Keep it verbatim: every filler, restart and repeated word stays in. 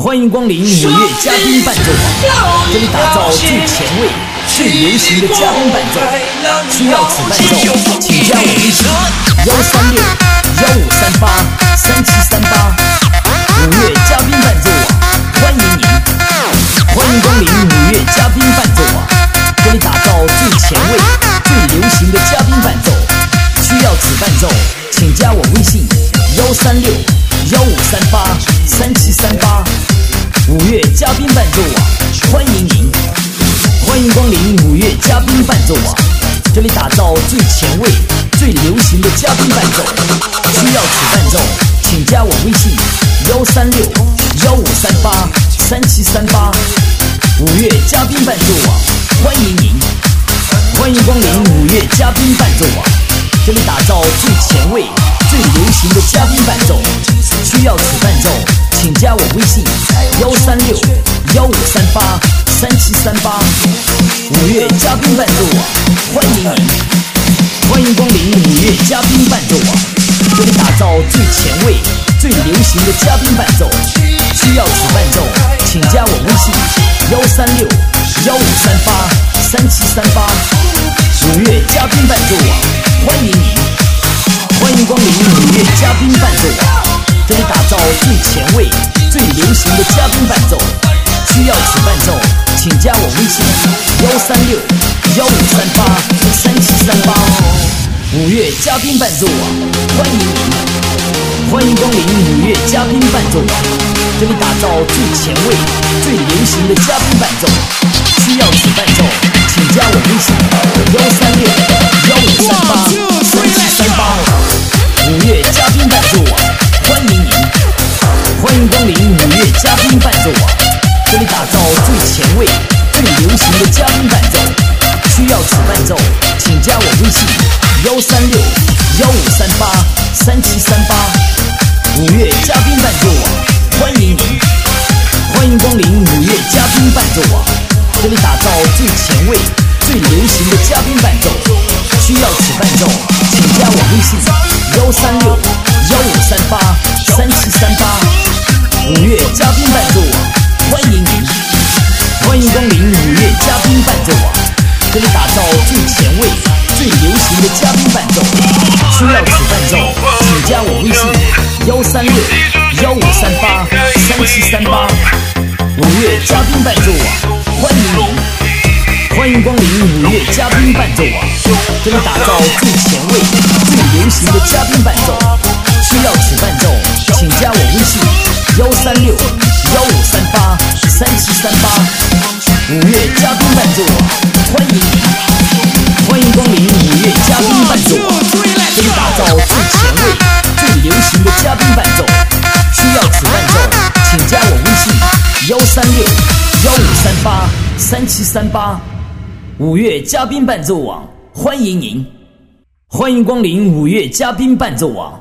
欢迎光临五月嘉宾伴奏网，这里打造最前卫、最流行的嘉宾伴奏。需要此伴奏，请加我微信：幺三六幺五三八三七三八。五月嘉宾伴奏网，欢迎您！欢迎光临五月嘉宾伴奏网，这里打造最前卫、最流行的嘉宾伴奏。需要此伴奏，请加我微信：幺三六幺五三八三七三八。五月嘉宾伴奏网，欢迎您！欢迎光临五月嘉宾伴奏网，这里打造最前卫、最流行的嘉宾伴奏。需要此伴奏，请加我微信：幺三六幺五三八三七三八。五月嘉宾伴奏网，欢迎您！欢迎光临五月嘉宾伴奏网，这里打造最前卫、最流行的嘉宾伴奏。需要此伴奏，请加我微信：幺三六幺五三八三七三八。五月嘉宾伴奏网，欢迎您！欢迎光临五月嘉宾伴奏网，这里打造最前卫、最流行的嘉宾伴奏。需要此伴奏，请加我微信：幺三六幺五三八三七三八。五月嘉宾伴奏网，欢迎您！欢迎光临五月嘉宾伴奏网，这里打造最前卫、最流行的嘉宾伴奏。需要此伴奏，请加我微信：幺三六幺五三八三七三八。五月嘉宾伴奏网，欢迎您！欢迎光临五月嘉宾伴奏网，这里打造最前卫、最流行的嘉宾伴奏。需要此伴奏，请加我微信：幺三六幺五三八三七三八。五月嘉宾伴奏网，欢迎您！欢迎光临五月嘉宾伴奏网，这里打造最前卫、最流行的嘉宾伴奏。需要此伴奏，请加我微信：幺三六幺五三八三七三八。五月嘉宾伴奏网，欢迎您！欢迎光临五月嘉宾伴奏网，这里打造最前卫、最流行的嘉宾伴奏。需要此伴奏，请加我微信：幺三六幺五三八三七三八。五月嘉宾伴奏网，欢迎您！欢迎光临五月嘉宾伴奏网，这里打造最前卫、最流行的嘉宾伴奏。需要此伴奏，请加我微信：幺三六幺五三八三七三八。五月嘉宾伴奏网，欢迎您！欢迎光临五月嘉宾伴奏网，这里打造最前卫、最流行的嘉宾伴奏。需要此伴奏，请加我微信：幺三六幺五三八三七三八。五月嘉宾伴奏网，欢迎您！欢迎光临五月嘉宾伴奏网，这里打造最前卫、最流行的嘉宾伴奏。需要此伴奏，请加我微信：幺三六幺五三八三七三八。五月嘉宾伴奏网，欢迎您！欢迎光临五月嘉宾伴奏网。